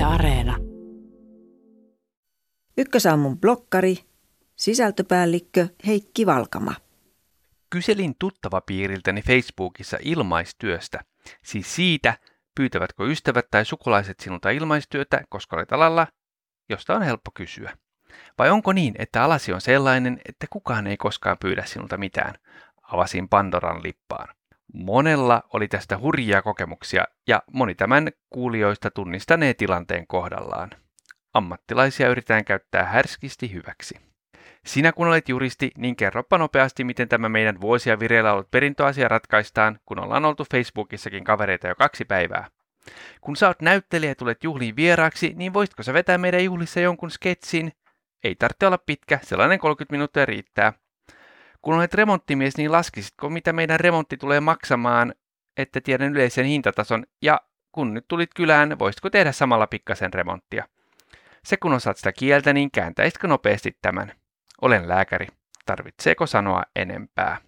Areena. Ykkösaamun blokkari, sisältöpäällikkö Heikki Valkama. Kyselin tuttavapiiriltäni Facebookissa ilmaistyöstä, siis siitä, pyytävätkö ystävät tai sukulaiset sinulta ilmaistyötä, koska olet alalla, josta on helppo kysyä. Vai onko niin, että alasi on sellainen, että kukaan ei koskaan pyydä sinulta mitään? Avasin Pandoran lippaan. Monella oli tästä hurjia kokemuksia ja moni tämän kuulijoista tunnistanee tilanteen kohdallaan. Ammattilaisia yritetään käyttää härskisti hyväksi. Sinä kun olet juristi, niin kerropa nopeasti, miten tämä meidän vuosia vireillä ollut perintöasia ratkaistaan, kun ollaan oltu Facebookissakin kavereita jo 2 päivää. Kun sä oot näyttelijä ja tulet juhliin vieraaksi, niin voisitko sä vetää meidän juhlissa jonkun sketsin? Ei tarvitse olla pitkä, sellainen 30 minuuttia riittää. Kun olet remonttimies, niin laskisitko, mitä meidän remontti tulee maksamaan, että tiedän yleisen hintatason, ja kun nyt tulit kylään, voisitko tehdä samalla pikkasen remonttia? Se kun osaat sitä kieltä, niin kääntäisitkö nopeasti tämän? Olen lääkäri. Tarvitseeko sanoa enempää?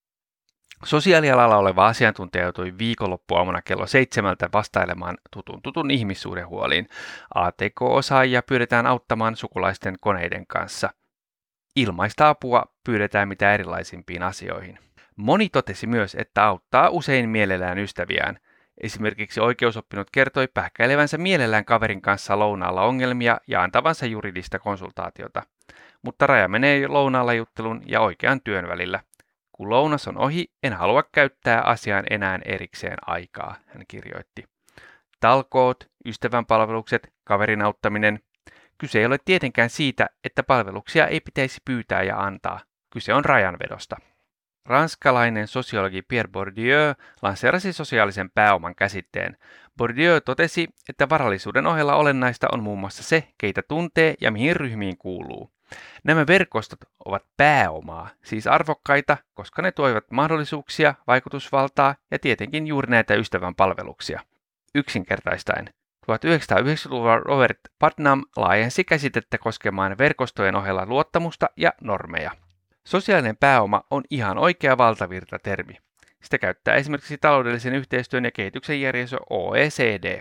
Sosiaalialalla oleva asiantuntija joutui viikonloppuaamuna kello 7 vastailemaan tutun ihmissuhdehuoliin. ATK-osaajia pyydetään auttamaan sukulaisten koneiden kanssa. Ilmaista apua pyydetään mitä erilaisimpiin asioihin. Moni totesi myös, että auttaa usein mielellään ystäviään. Esimerkiksi oikeusoppinut kertoi pähkäilevänsä mielellään kaverin kanssa lounaalla ongelmia ja antavansa juridista konsultaatiota. Mutta raja menee lounaalla juttelun ja oikean työn välillä. Kun lounas on ohi, en halua käyttää asiaan enää erikseen aikaa, hän kirjoitti. Talkoot, ystävänpalvelukset, kaverin auttaminen. Kyse ei ole tietenkään siitä, että palveluksia ei pitäisi pyytää ja antaa. Kyse on rajanvedosta. Ranskalainen sosiologi Pierre Bourdieu lanseerasi sosiaalisen pääoman käsitteen. Bourdieu totesi, että varallisuuden ohella olennaista on muun muassa se, keitä tuntee ja mihin ryhmiin kuuluu. Nämä verkostot ovat pääomaa, siis arvokkaita, koska ne tuovat mahdollisuuksia, vaikutusvaltaa ja tietenkin juuri näitä ystävän palveluksia. Yksinkertaistaen, 1990-luvulla Robert Putnam laajensi käsitettä koskemaan verkostojen ohella luottamusta ja normeja. Sosiaalinen pääoma on ihan oikea valtavirta-termi. Sitä käyttää esimerkiksi taloudellisen yhteistyön ja kehityksen järjestö OECD.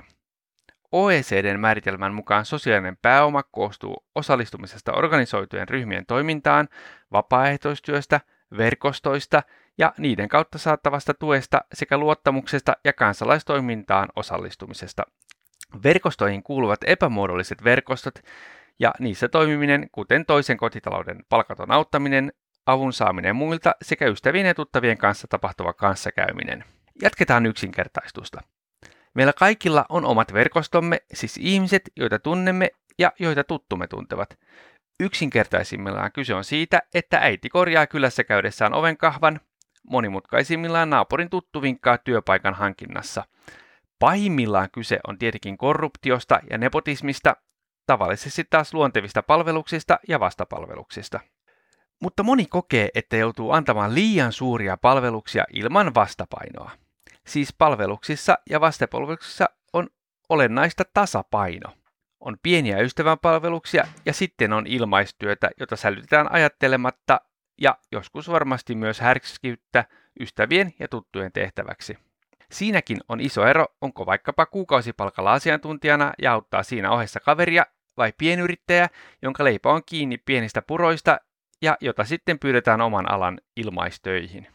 OECDn määritelmän mukaan sosiaalinen pääoma koostuu osallistumisesta organisoitujen ryhmien toimintaan, vapaaehtoistyöstä, verkostoista ja niiden kautta saatavasta tuesta sekä luottamuksesta ja kansalaistoimintaan osallistumisesta. Verkostoihin kuuluvat epämuodolliset verkostot ja niissä toimiminen, kuten toisen kotitalouden palkaton auttaminen, avun saaminen muilta sekä ystävien ja tuttavien kanssa tapahtuva kanssakäyminen. Jatketaan yksinkertaistusta. Meillä kaikilla on omat verkostomme, siis ihmiset, joita tunnemme ja joita tuttumme tuntevat. Yksinkertaisimmillaan kyse on siitä, että äiti korjaa kylässä käydessään ovenkahvan, monimutkaisimmillaan naapurin tuttu vinkkaa työpaikan hankinnassa. Pahimmillaan kyse on tietenkin korruptiosta ja nepotismista, tavallisesti taas luontevista palveluksista ja vastapalveluksista. Mutta moni kokee, että joutuu antamaan liian suuria palveluksia ilman vastapainoa. Siis palveluksissa ja vastapalveluksissa on olennaista tasapaino. On pieniä ystävänpalveluksia ja sitten on ilmaistyötä, jota sälytetään ajattelematta ja joskus varmasti myös härskiyttä ystävien ja tuttujen tehtäväksi. Siinäkin on iso ero, onko vaikkapa kuukausipalkalla asiantuntijana ja auttaa siinä ohessa kaveria vai pienyrittäjä, jonka leipä on kiinni pienistä puroista ja jota sitten pyydetään oman alan ilmaistöihin.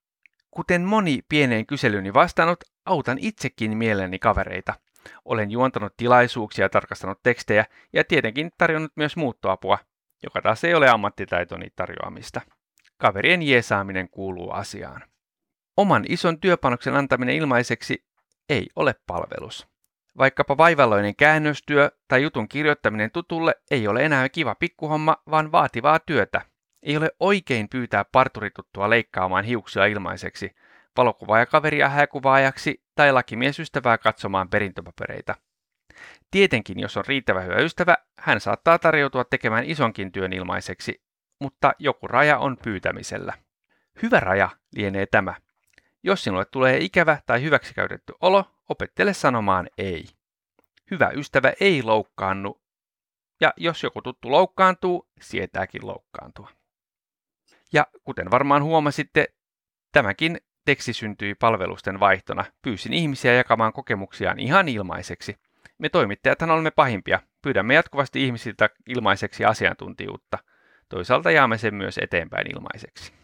Kuten moni pieneen kyselyni vastannut, autan itsekin mielelläni kavereita. Olen juontanut tilaisuuksia ja tarkastanut tekstejä ja tietenkin tarjonnut myös muuttoapua, joka taas ei ole ammattitaitoni tarjoamista. Kaverien jeesaaminen kuuluu asiaan. Oman ison työpanoksen antaminen ilmaiseksi ei ole palvelus. Vaikkapa vaivalloinen käännöstyö tai jutun kirjoittaminen tutulle ei ole enää kiva pikkuhomma, vaan vaativaa työtä. Ei ole oikein pyytää parturituttua leikkaamaan hiuksia ilmaiseksi, valokuvaaja-kaveria hääkuvaajaksi tai lakimiesystävää katsomaan perintöpapereita. Tietenkin, jos on riittävän hyvä ystävä, hän saattaa tarjoutua tekemään isonkin työn ilmaiseksi, mutta joku raja on pyytämisellä. Hyvä raja lienee tämä. Jos sinulle tulee ikävä tai hyväksikäytetty olo, opettele sanomaan ei. Hyvä ystävä ei loukkaannu, ja jos joku tuttu loukkaantuu, sietääkin loukkaantua. Ja kuten varmaan huomasitte, tämäkin teksti syntyi palvelusten vaihtona. Pyysin ihmisiä jakamaan kokemuksiaan ihan ilmaiseksi. Me toimittajathan olemme pahimpia. Pyydämme jatkuvasti ihmisiltä ilmaiseksi asiantuntijuutta. Toisaalta jaamme sen myös eteenpäin ilmaiseksi.